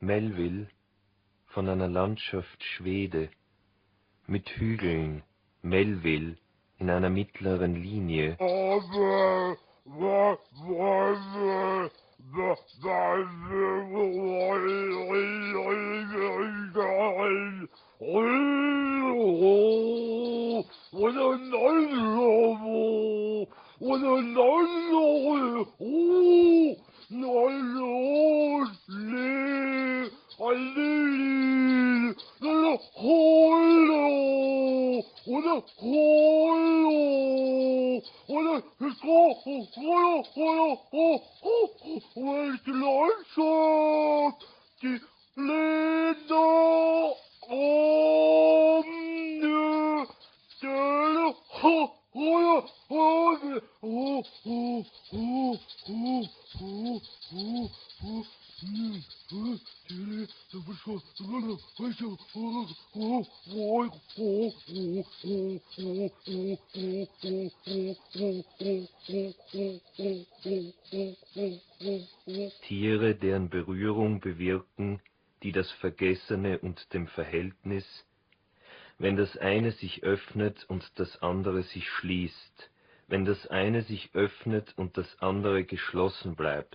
Melville von einer Landschaft Schwede mit Hügeln, Melville in einer mittleren Linie. Tiere, deren Berührung bewirken, die das Vergessene und dem Verhältnis, wenn das eine sich öffnet und das andere sich schließt, wenn das eine sich öffnet und das andere geschlossen bleibt.